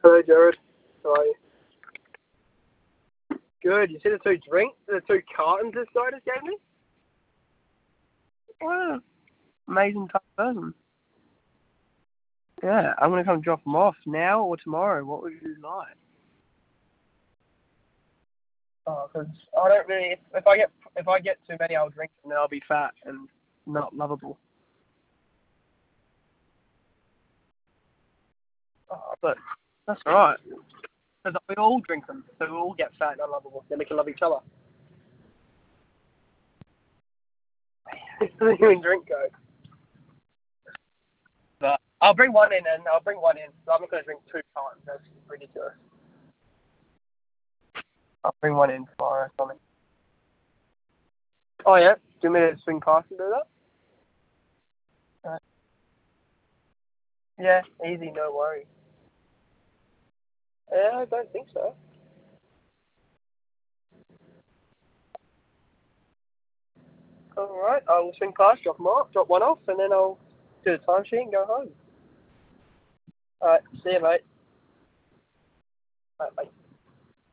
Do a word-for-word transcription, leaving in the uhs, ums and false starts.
Hello, Jared. How are you? Good. You see the two drinks, the two cartons this guy just gave me? What an amazing type of person. Yeah, I'm going to come drop them off now or tomorrow. What would you like? Oh, because I don't really. If, if I get if I get too many, I'll drink them. Then I'll be fat and not lovable. Oh, but that's all right. Because we all drink them, so we all get fat and unlovable. Then we can love each other. Doesn't even drink Coke. But I'll bring one in, and I'll bring one in. So I'm not going to drink two times. That's ridiculous. I'll bring one in tomorrow or something. Oh, yeah? Do you want me to swing past and do that? Right. Yeah, easy, no worries. Yeah, I don't think so. Alright, I'll swing past, drop, them off, drop one off, and then I'll do the time sheet and go home. Alright, see you, mate. Alright, bye.